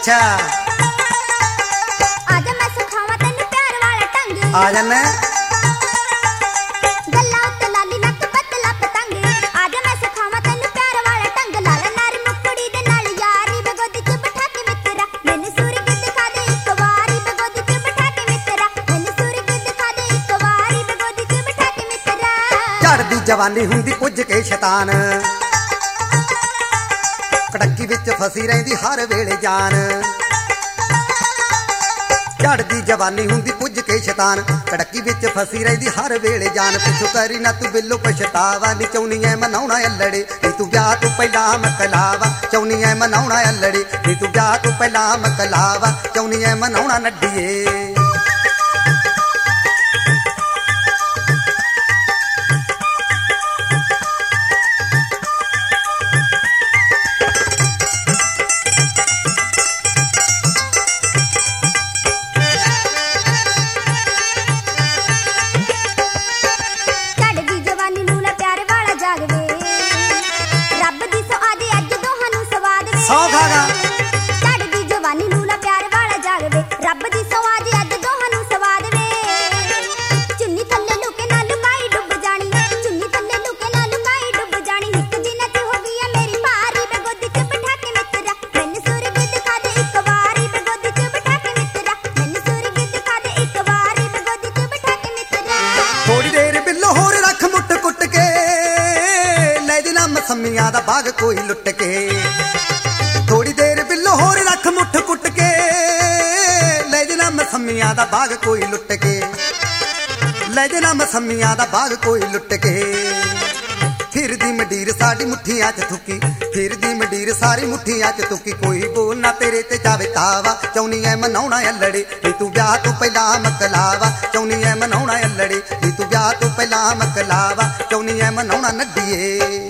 अच्छा आजा मैं सिखावा तेनू प्यार वाला ढंग आ जाना गल्ला उत्ते लाली नक पतला पतंग आजा मैं सिखावा तेनू प्यार वाला ढंग लाला नारी मुकड़ी दे नाल यारी बगोदी च बिठा के मित्रा मैनू सूरज दिखा दे एक वारी बगोदी च बिठा के मित्रा मैनू सूरज दिखा दे एक वारी बगोदी च बिठा के मित्रा झड़दी जवानी हुंदी पुज के शैतान कड़की विच फसी रहिंदी हर वेले जान झड़दी जवानी हुंदी पुज के शैतान कड़की विच फसी रहिंदी हर वेले जान पिछू करी ना तू बिल्लो पछतावा नी चौनी ऐ मनाउणा अल्लड़े नी तू ब्याह तू पहला मकलावा चौनी ऐ मनाउणा अल्लड़े नी तू ब्याह तू पहला मकलावा चौनी ऐ मनाउणा नड्डीए झड़दी जवानी नूला प्यार वाला जागवे रब दी सवाद अज दोहां नू सवाद वे चुन्नी थल्ले लुके ना लुकाई डुब जानी चुन्नी थल्ले लुके ना लुकाई डुब जानी हिक दिन च हो गई है मेरी मारी बेगोदी च बिठा के मित्रा मैनू सूरज दिखा दे एक वारी बेगोदी च बिठा के मित्रा मैनू सूरज दिखा दे एक वारी बेगोदी च बिठा के मित्रा थोड़ी देर बिल्लो होर रख मुट कुट के ले देना मसमियां दा बाग कोई लुट के थोड़ी देर बिल्लो होर रख मुठ कुट के ले देना मसमियां दा बाग कोई लुट के ले देना मसमियां दा बाग कोई लुट के फिरदी मंडीर साडी मुठियां च थुकी फिरदी मंडीर सारी मुठियां च थुकी कोई बोल ना तेरे ते जावे तावा चौनी ऐ मनाउणा अल्लड़े नी तू ब्याह तू पहला मकलावा चौनी ऐ मनाउणा अल्लड़े नी तू ब्याह तू पहला मकलावा चौनी ऐ मनाउणा नड्डीए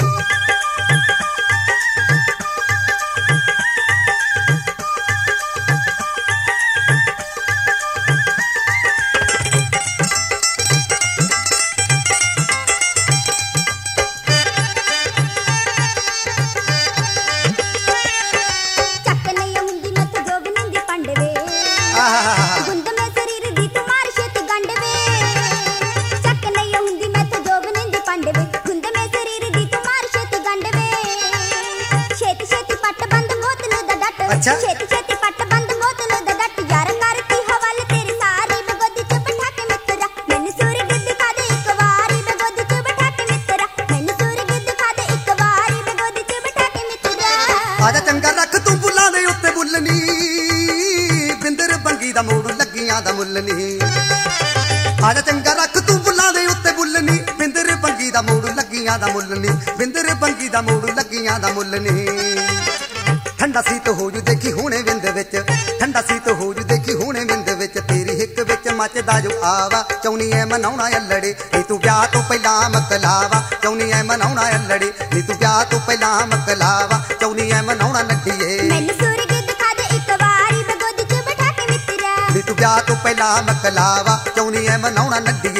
गुंद में शरीर दी तुम्हारी छेती गंडवे चक नहीं हुंदी मैं तो जोग निंदी पंडवे गुंद में शरीर दी तुम्हारी छेती गंडवे छेती छेती पट बंद बोतल दा डट अच्छा छेती छेती पट बंद बोतल दा डट यार करती हवाले तेरी सारी बेगोदी च बिठा के मित्रा मैनू सूरज दिखा दे एक वारी बेगोदी च बिठा के मित्रा मैनू सूरज दिखा दे एक वारी बेगोदी च बिठा के मित्रा आजा चंगा रख तू बुल्लां दे उत्ते बुल्लनी बिंदर बंगी दा मोड़ लगियां दा मुੱਲ नी आजा चंगा रख तू बुल्लां दे उत्ते बुल्लनी बिंदर बंगी दा मोड़ लगियां दा मुੱਲ नी बिंदर बंगी दा मोड़ लगियां दा मुੱਲ नी ठंडा सीत हो जू देखी हुणे विंद विच ठंडा सीत हो जू देखी हुणे विंद विच तेरी हिक विच मचदा जो आवा चौनी ऐ मनाउणा अल्लड़े नी तू ब्याह तू पहला मकलावा चौनी ऐ मनाउणा अल्लड़े नी तू ब्याह तू पहला मकलावा चौनी ऐ मनाउणा नड्डीए मैनू सूरज दिखा दे एक वारी बेगोदी च बिठा के मित्रा नी तू ब्याह तू पहला मकलावा चौनी ऐ मनाउणा नड्डी